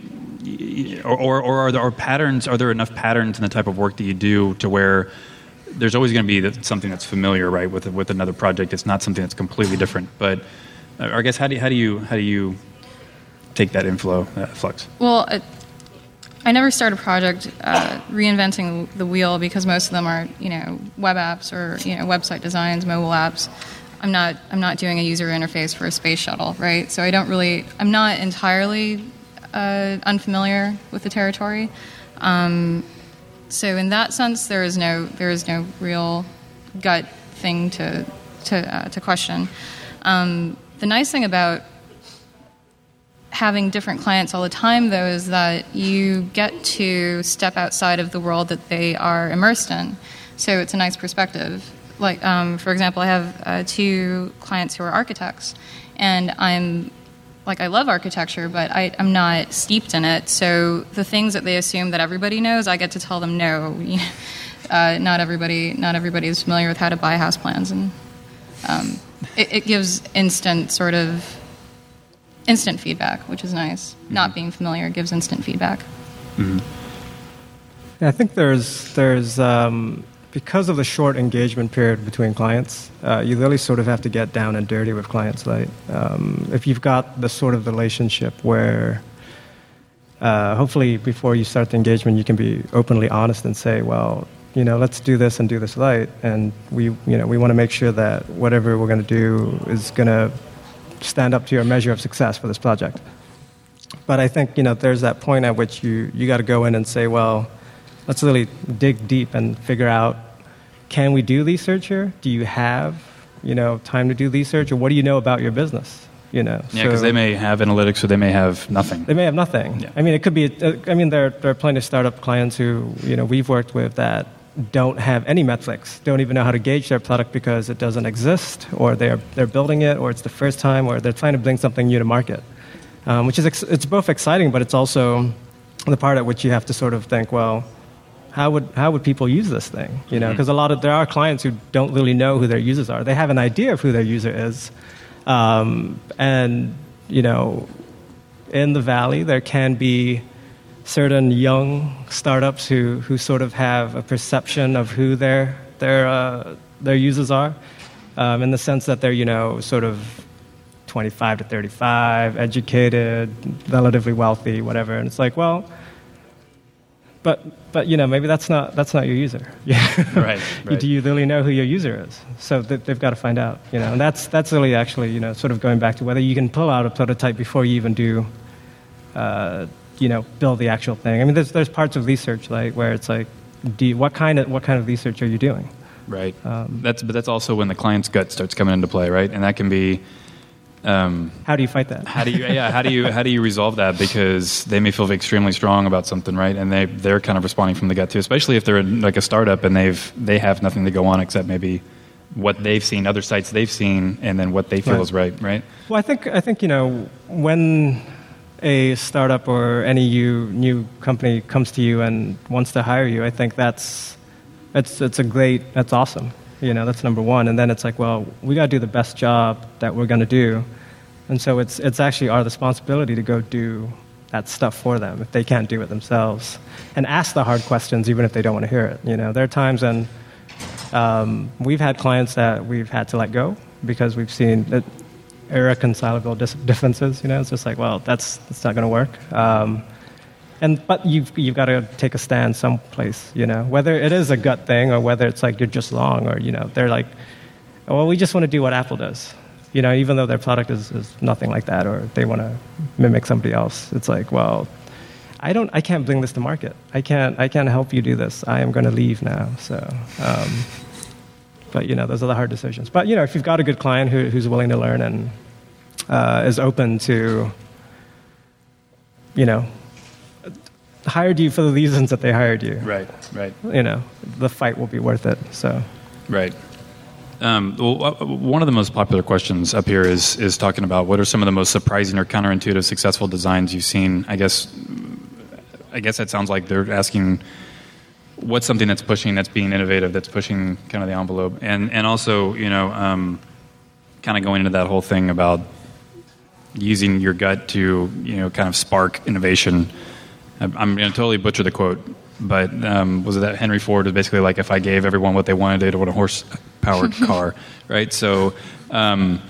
S1: or are there patterns? Are there enough patterns in the type of work that you do to where there's always going to be something that's familiar, right, with another project? It's not something that's completely different. But I guess how do you take that inflow, that flux?
S5: Well, I never start a project reinventing the wheel, because most of them are web apps or website designs, mobile apps. I'm not doing a user interface for a space shuttle, right? So I'm not entirely unfamiliar with the territory. So in that sense, there is no real gut thing to question. The nice thing about having different clients all the time, though, is that you get to step outside of the world that they are immersed in. So it's a nice perspective. Like, for example, I have 2 clients who are architects, and I love architecture, but I'm not steeped in it. So the things that they assume that everybody knows, I get to tell them no. Not everybody is familiar with how to buy house plans, and it gives instant feedback, which is nice. Mm-hmm. Not being familiar gives instant feedback.
S1: Mm-hmm.
S2: Yeah, I think there's because of the short engagement period between clients, you really sort of have to get down and dirty with clients. Like, if you've got the sort of relationship where hopefully before you start the engagement, you can be openly honest and say, well, let's do this and do this right, and we want to make sure that whatever we're going to do is going to stand up to your measure of success for this project. But I think there's that point at which you got to go in and say, well, let's really dig deep and figure out, can we do research here? Do you have time to do research, or what do you know about your business?
S1: Yeah, because they may have analytics, or they may have nothing.
S2: They may have nothing. Yeah. I mean, it could be. There are plenty of startup clients who we've worked with that don't have any metrics, don't even know how to gauge their product because it doesn't exist, or they're building it, or it's the first time, or they're trying to bring something new to market, which is it's both exciting, but it's also the part at which you have to sort of think, well, how would people use this thing? Because there are clients who don't really know who their users are. They have an idea of who their user is, and in the Valley, there can be certain young startups who sort of have a perception of who their users are, in the sense that they're, sort of 25 to 35, educated, relatively wealthy, whatever. And it's like, well, but maybe that's not your user.
S1: Right.
S2: Do you really know who your user is? So they've got to find out. And that's really actually sort of going back to whether you can pull out a prototype before you even do build the actual thing. I mean, there's parts of research where it's like, what kind of research are you doing?
S1: Right. That's also when the client's gut starts coming into play, right? And that can be.
S2: How do you fight that?
S1: How do you resolve that? Because they may feel extremely strong about something, right? And they're kind of responding from the gut too, especially if they're like a startup and they have nothing to go on except maybe what they've seen, other sites they've seen, and then what they feel is right.
S2: Well, I think when a startup or any new company comes to you and wants to hire you, I think that's awesome. That's number one. And then it's like, well, we got to do the best job that we're going to do. And so it's actually our responsibility to go do that stuff for them if they can't do it themselves, and ask the hard questions even if they don't want to hear it. There are times when we've had clients that we've had to let go because we've seen irreconcilable differences. It's just like, well, that's not going to work. But you've got to take a stand someplace, whether it is a gut thing or whether it's like you're just wrong, or they're like, well, we just want to do what Apple does, even though their product is nothing like that, or they want to mimic somebody else. It's like, well, I can't bring this to market. I can't help you do this. I am going to leave now. So, but those are the hard decisions. But if you've got a good client who's willing to learn and is open to, hired you for the reasons that they hired you.
S1: Right.
S2: The fight will be worth it. So.
S1: Right. One of the most popular questions up here is talking about what are some of the most surprising or counterintuitive successful designs you've seen. I guess that sounds like they're asking what's something that's being innovative, that's pushing kind of the envelope, and also kind of going into that whole thing about using your gut to kind of spark innovation. I'm going to totally butcher the quote, but was it that Henry Ford was basically like, if I gave everyone what they wanted, they'd want a horse-powered car, right? So, maybe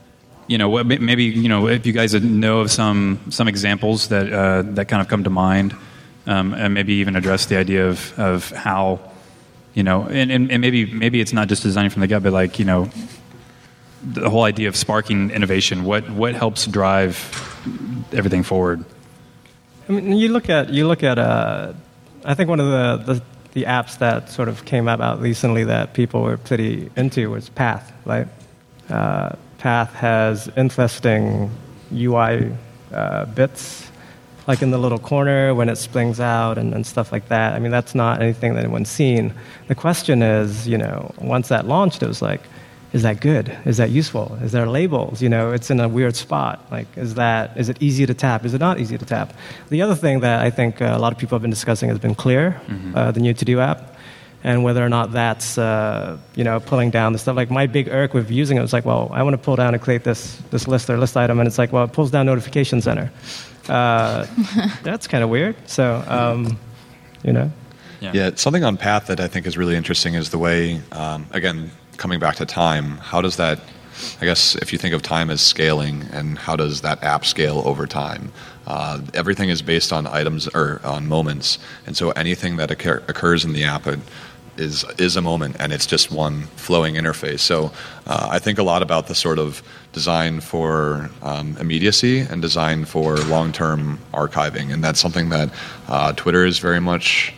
S1: if you guys know of some examples that kind of come to mind, and maybe even address the idea of how, and maybe it's not just designing from the gut, but like the whole idea of sparking innovation. What helps drive everything forward?
S2: I mean, you look at. I think one of the apps that sort of came about recently that people were pretty into was Path, right? Path has interesting UI bits, like in the little corner when it springs out and stuff like that. I mean, that's not anything that anyone's seen. The question is, once that launched, it was like, is that good? Is that useful? Is there labels? It's in a weird spot. Like, is it easy to tap? Is it not easy to tap? The other thing that I think a lot of people have been discussing has been Clear, the new To-Do app, and whether or not that's pulling down the stuff. Like my big irk with using it was like, well, I want to pull down and create this list or list item, and it's like, well, it pulls down Notification Center. That's kind of weird. So,
S4: Yeah, something on Path that I think is really interesting is the way, again, coming back to time, how does that, I guess if you think of time as scaling, and how does that app scale over time? Everything is based on items or on moments, and so anything that occurs in the app is a moment, and it's just one flowing interface. So I think a lot about the sort of design for immediacy and design for long-term archiving, and that's something that Twitter is very much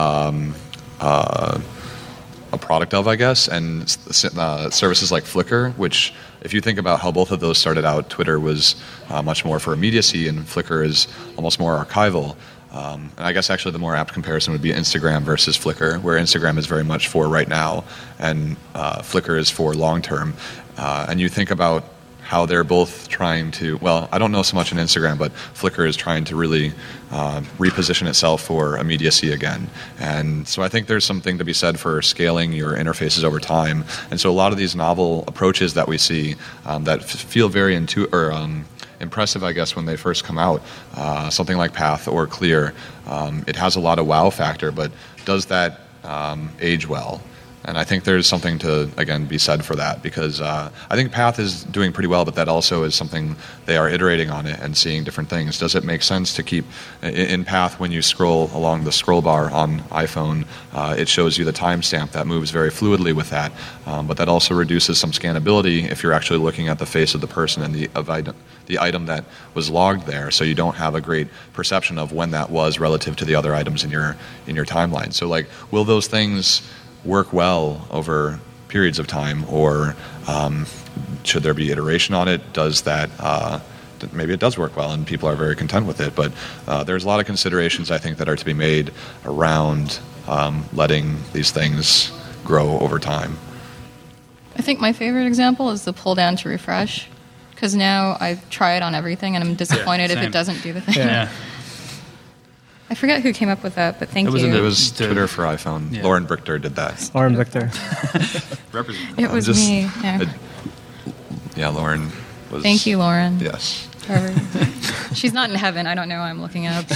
S4: a product of, I guess, and services like Flickr, which if you think about how both of those started out, Twitter was much more for immediacy and Flickr is almost more archival. And I guess actually the more apt comparison would be Instagram versus Flickr, where Instagram is very much for right now and Flickr is for long term. And you think about how they're both trying to, well, I don't know so much in Instagram, but Flickr is trying to really reposition itself for immediacy again. And so I think there's something to be said for scaling your interfaces over time. And so a lot of these novel approaches that we see that feel very impressive, I guess, when they first come out. Something like Path or Clear, it has a lot of wow factor, but does that age well? And I think there's something to, again, be said for that, because I think Path is doing pretty well, but that also is something they are iterating on it and seeing different things. Does it make sense to keep, in Path, when you scroll along the scroll bar on iPhone, it shows you the timestamp that moves very fluidly with that, but that also reduces some scannability if you're actually looking at the face of the person and the item that was logged there, so you don't have a great perception of when that was relative to the other items in your timeline. So, like, will those things work well over periods of time, or should there be iteration on it? Does that maybe it does work well and people are very content with it, but there's a lot of considerations, I think, that are to be made around letting these things grow over time.
S5: I think my favorite example is the pull down to refresh, because now I try it on everything and I'm disappointed if
S1: same.
S5: it doesn't do the thing.
S1: Yeah.
S5: I forget who came up with that, but thank you.
S4: It was Twitter for iPhone.
S1: Yeah.
S4: Lauren Brichter did that.
S2: Lauren Victor.
S5: It was me. Yeah.
S4: Yeah, Lauren was...
S5: Thank you, Lauren.
S4: Yes.
S5: She's not in heaven. I don't know who I'm looking up.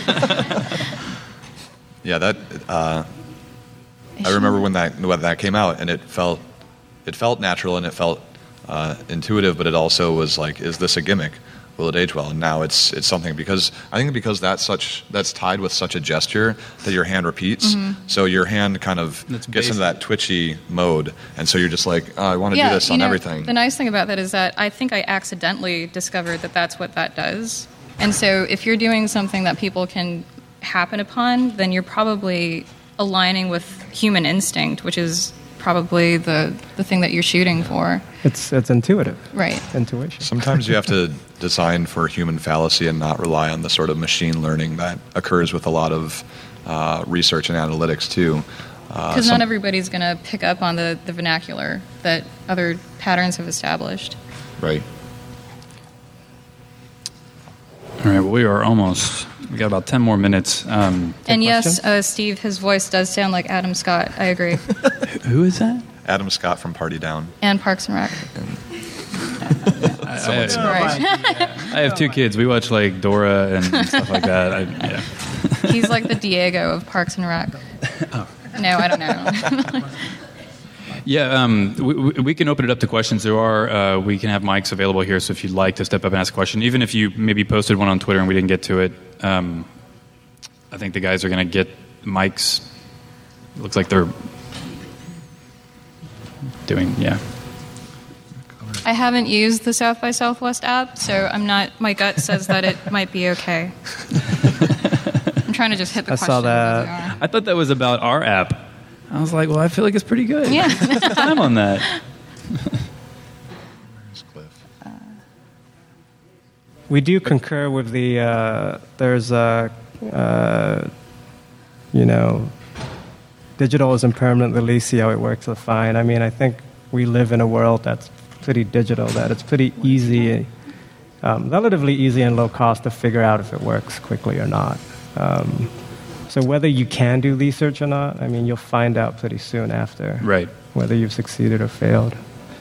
S4: Yeah, that... I remember when that came out, and it felt natural and it felt intuitive, but it also was like, is this a gimmick? Will it age well? And now it's something, because that's tied with such a gesture that your hand repeats.
S5: Mm-hmm.
S4: So your hand kind of gets into that twitchy mode, and so you're just like, oh, I want to do this on everything.
S5: The nice thing about that is that I think I accidentally discovered that that's what that does. And so if you're doing something that people can happen upon, then you're probably aligning with human instinct, which is probably the thing that you're shooting for.
S2: It's intuitive.
S5: Right.
S2: Intuition.
S4: Sometimes you have to design for human fallacy and not rely on the sort of machine learning that occurs with a lot of research and analytics too.
S5: Because not everybody's going to pick up on the vernacular that other patterns have established.
S4: Right.
S1: All right, well, we got about 10 more minutes.
S5: And yes, Steve, his voice does sound like Adam Scott. I agree.
S1: Who is that?
S4: Adam Scott from Party Down.
S5: And Parks and Rec.
S1: I
S5: Right.
S1: have two kids. We watch like Dora and stuff like that.
S5: He's like the Diego of Parks and Rec. No, I don't know.
S1: Yeah, we can open it up to questions. We can have mics available here, so if you'd like to step up and ask a question, even if you maybe posted one on Twitter and we didn't get to it, I think the guys are going to get mics. It looks like they're doing, yeah.
S5: I haven't used the South by Southwest app, so my gut says that it might be okay. I'm trying to just hit the questions.
S2: saw that.
S5: As they are.
S1: I thought that was about our app. I was like, well, I feel like it's pretty good.
S5: Yeah.
S1: Spend some time on that.
S4: Where's Cliff?
S2: We do concur with there's digital is impermanent, let's see how it works, so fine. I mean, I think we live in a world that's pretty digital, that it's pretty easy, relatively easy and low cost to figure out if it works quickly or not. So whether you can do research or not, I mean, you'll find out pretty soon after.
S1: Right.
S2: Whether you've succeeded or failed.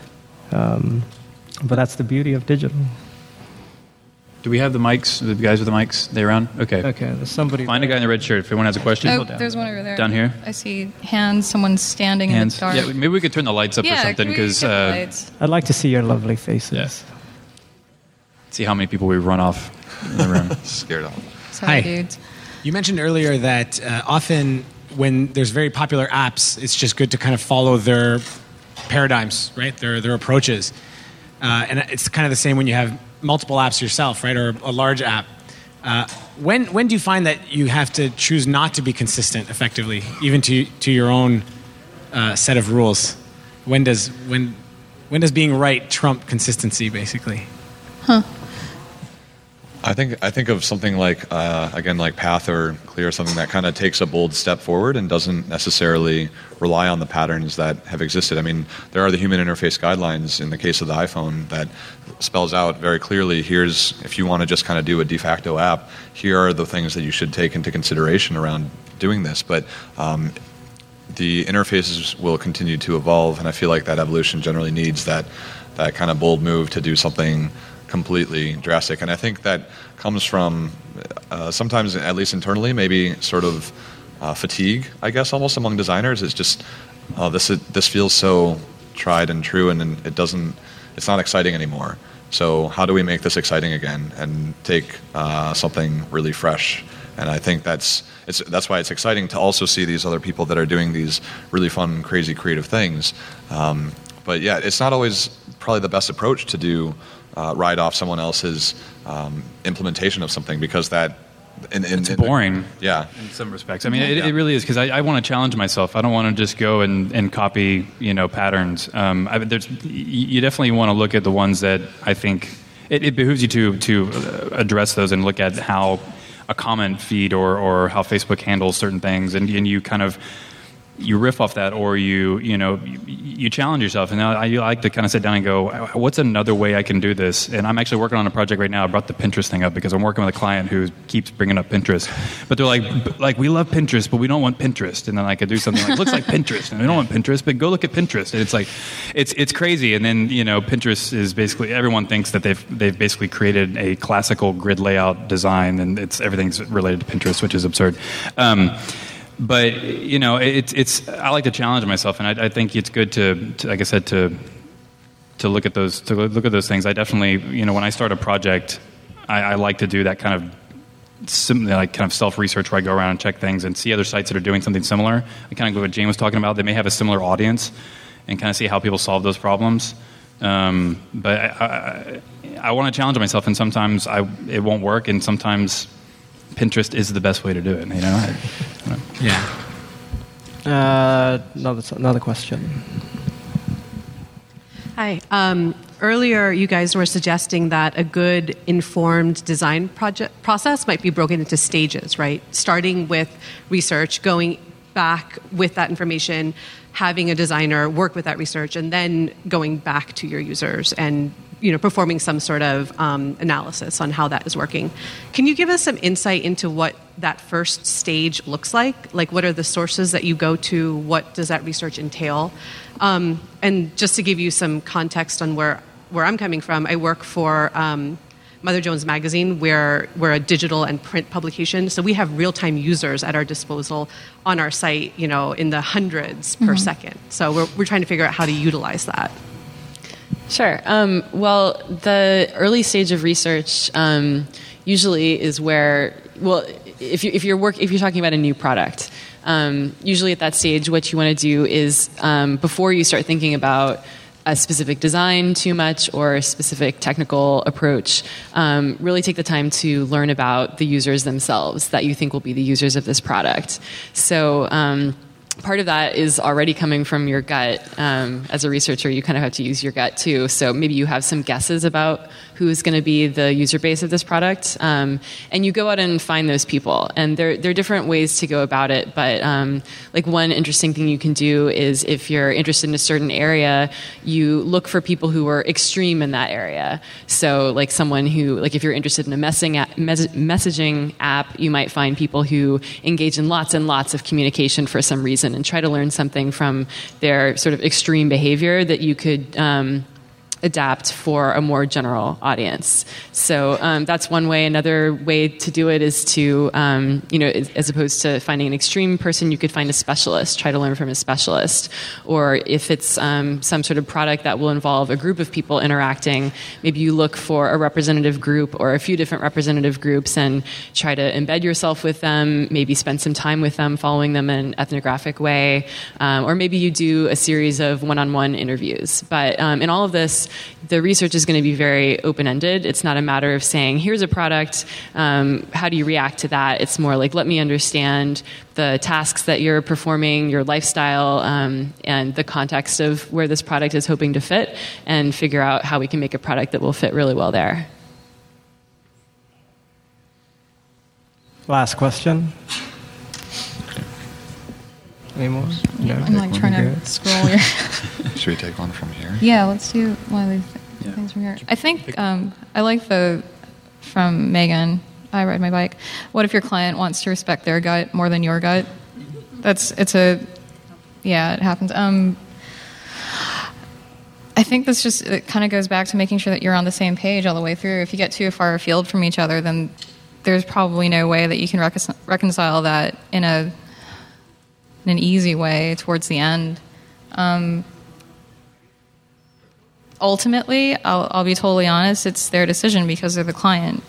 S2: But that's the beauty of digital.
S1: Do we have the mics, the guys with the mics? They around? Okay.
S2: Okay, there's somebody...
S1: Find a guy in the red shirt if anyone has a question.
S5: Oh, there's one over there.
S1: Down here?
S5: I see hands. Someone's standing
S1: Hands.
S5: in the dark.
S1: Yeah, maybe we could turn the lights up or something,
S5: can we
S1: because
S5: get the lights?
S2: I'd like to see your lovely faces.
S1: Yes. See how many people we run off in the room.
S4: Scared off.
S5: Sorry,
S6: Hi.
S5: dudes.
S6: You mentioned earlier that often when there's very popular apps, it's just good to kind of follow their paradigms, right? Their approaches. And it's kind of the same when you have multiple apps yourself, right? Or a large app. When do you find that you have to choose not to be consistent effectively, even to your own set of rules? When does being right trump consistency, basically?
S4: I think of something like again, like Path or Clear, something that kind of takes a bold step forward and doesn't necessarily rely on the patterns that have existed. I mean, there are the human interface guidelines in the case of the iPhone that spells out very clearly, here's, if you want to just kind of do a de facto app, here are the things that you should take into consideration around doing this. But the interfaces will continue to evolve, and I feel like that evolution generally needs that kind of bold move to do something completely drastic. And I think that comes from sometimes, at least internally, maybe sort of fatigue, I guess, almost among designers. It's just, this feels so tried and true, and it's not exciting anymore. So how do we make this exciting again and take something really fresh? And I think that's why it's exciting to also see these other people that are doing these really fun, crazy, creative things. But yeah, it's not always probably the best approach to do ride off someone else's implementation of something, because that
S1: it's boring.
S4: Yeah,
S1: in some respects. I mean, it really is, because I want to challenge myself. I don't want to just go and copy patterns. You definitely want to look at the ones that I think it behooves you to address those and look at how a comment feed or how Facebook handles certain things, and you kind of you riff off that, or you challenge yourself. And I like to kind of sit down and go, what's another way I can do this? And I'm actually working on a project right now. I brought the Pinterest thing up because I'm working with a client who keeps bringing up Pinterest. But they're like, we love Pinterest, but we don't want Pinterest. And then I could do something like, looks like Pinterest, and we don't want Pinterest, but go look at Pinterest. And it's like, it's crazy. And then Pinterest is basically, everyone thinks that they've basically created a classical grid layout design, and everything's related to Pinterest, which is absurd. But it's I like to challenge myself, and I think it's good to like I said, to look at those things. I definitely when I start a project, I like to do that kind of self-research where I go around and check things and see other sites that are doing something similar. I kind of go what Jane was talking about. They may have a similar audience, and kind of see how people solve those problems. But I want to challenge myself, and sometimes it won't work, and sometimes Pinterest is the best way to do it.
S6: Yeah.
S2: Another question.
S7: Hi. Earlier, you guys were suggesting that a good informed design process might be broken into stages, right? Starting with research, going back with that information, having a designer work with that research, and then going back to your users and performing some sort of analysis on how that is working. Can you give us some insight into what that first stage looks like? Like, what are the sources that you go to? What does that research entail? And just to give you some context on where I'm coming from, I work for Mother Jones Magazine. We're a digital and print publication, so we have real-time users at our disposal on our site, in the hundreds per second. So we're trying to figure out how to utilize that.
S3: Sure. Well, the early stage of research usually is where, if you're talking about a new product, usually at that stage, what you want to do is before you start thinking about a specific design too much or a specific technical approach, really take the time to learn about the users themselves that you think will be the users of this product. So part of that is already coming from your gut. As a researcher, you kind of have to use your gut too. So maybe you have some guesses about who's going to be the user base of this product, and you go out and find those people. And there are different ways to go about it, but like one interesting thing you can do is if you're interested in a certain area, you look for people who are extreme in that area. So like someone who, like if you're interested in a messaging app, you might find people who engage in lots and lots of communication for some reason and try to learn something from their sort of extreme behavior that you could adapt for a more general audience. So that's one way. Another way to do it is to, as opposed to finding an extreme person, you could find a specialist, try to learn from a specialist. Or if it's some sort of product that will involve a group of people interacting, maybe you look for a representative group or a few different representative groups and try to embed yourself with them, maybe spend some time with them, following them in an ethnographic way. Or maybe you do a series of one-on-one interviews. But in all of this, the research is going to be very open-ended. It's not a matter of saying, here's a product, how do you react to that? It's more like, let me understand the tasks that you're performing, your lifestyle, and the context of where this product is hoping to fit, and figure out how we can make a product that will fit really well there.
S2: Last question. Any more? No,
S5: I'm like trying to scroll here.
S4: Should we take one from here?
S5: Yeah, let's do one of these things from here. I think I like from Megan, I ride my bike. What if your client wants to respect their gut more than your gut? It happens. I think this just it kind of goes back to making sure that you're on the same page all the way through. If you get too far afield from each other, then there's probably no way that you can reconcile that in an easy way towards the end. Ultimately, I'll be totally honest, it's their decision because they're the client.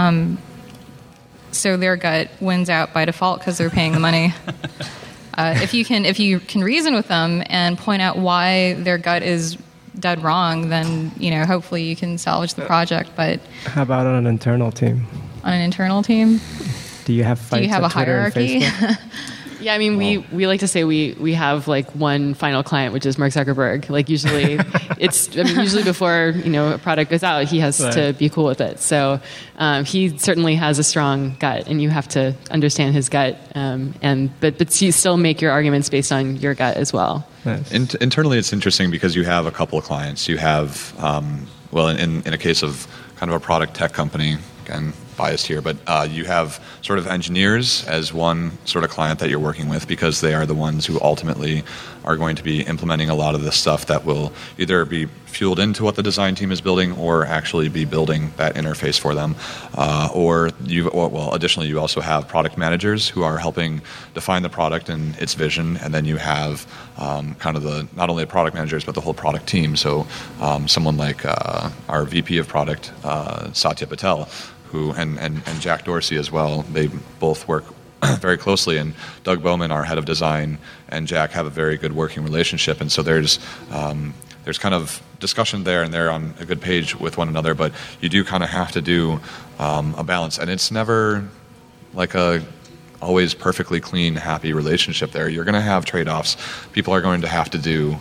S5: So their gut wins out by default because they're paying the money. If you can reason with them and point out why their gut is dead wrong, then hopefully you can salvage the project. But
S2: how about on an internal team?
S5: On an internal team,
S2: do you have fights?
S5: Do you have a
S2: Twitter
S5: hierarchy?
S3: Yeah, I mean, we like to say we have like one final client, which is Mark Zuckerberg. Like usually usually before a product goes out, he has to be cool with it. So he certainly has a strong gut, and you have to understand his gut. But you still make your arguments based on your gut as well.
S2: Nice.
S4: Internally, it's interesting because you have a couple of clients. You have in a case of kind of a product tech company, again, biased here, but you have sort of engineers as one sort of client that you're working with because they are the ones who ultimately are going to be implementing a lot of this stuff that will either be fueled into what the design team is building or actually be building that interface for them. Additionally, you also have product managers who are helping define the product and its vision, and then you have kind of not only the product managers but the whole product team. So someone like our VP of product, Satya Patel, and Jack Dorsey as well. They both work very closely, and Doug Bowman, our head of design, and Jack have a very good working relationship. And so there's kind of discussion there, and they're on a good page with one another. But you do kind of have to do a balance, and it's never like a always perfectly clean, happy relationship there. You're going to have trade-offs. People are going to have to do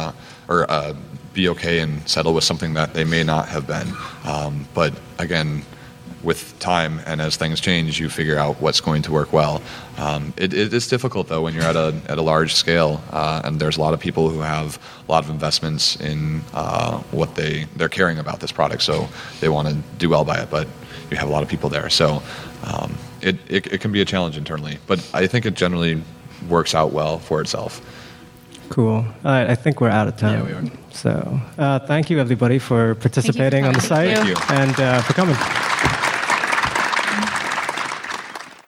S4: be okay and settle with something that they may not have been. But again, with time and as things change, you figure out what's going to work well. It is difficult though when you're at a large scale, and there's a lot of people who have a lot of investments in what they're caring about this product, so they want to do well by it. But you have a lot of people there, so it can be a challenge internally. But I think it generally works out well for itself.
S2: Cool. All right, I think we're out of time.
S4: Yeah, we are.
S2: So thank you everybody for participating on the site
S5: Thank you.
S2: and for coming.